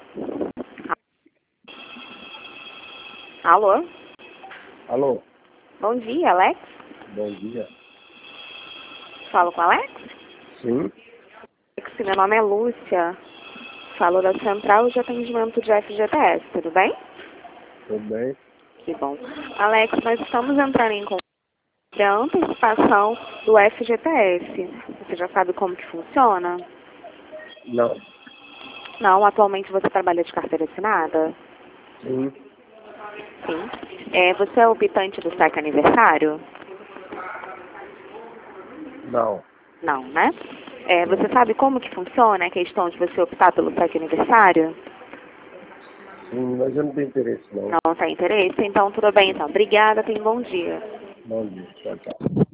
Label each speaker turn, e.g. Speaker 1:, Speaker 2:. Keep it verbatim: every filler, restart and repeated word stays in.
Speaker 1: Alô?
Speaker 2: Alô?
Speaker 1: Bom dia, Alex?
Speaker 2: Bom dia.
Speaker 1: Falo com o Alex?
Speaker 2: Sim?
Speaker 1: Alex, meu nome é Lúcia. Falo da Central de Atendimento de F G T S, tudo bem?
Speaker 2: Tudo bem?
Speaker 1: Que bom. Alex, nós estamos entrando em contato da antecipação do F G T S. Você já sabe como que funciona?
Speaker 2: Não.
Speaker 1: Não, atualmente você trabalha de carteira assinada?
Speaker 2: Sim?
Speaker 1: Sim. É, você é optante do S E C aniversário?
Speaker 2: Não.
Speaker 1: Não, né? É, você sabe como que funciona a questão de você optar pelo S E C aniversário?
Speaker 2: Sim, mas eu não tenho interesse, não.
Speaker 1: Não tem interesse? Então, tudo bem, então. Obrigada, tenha um bom dia.
Speaker 2: Bom dia. Tchau, tchau.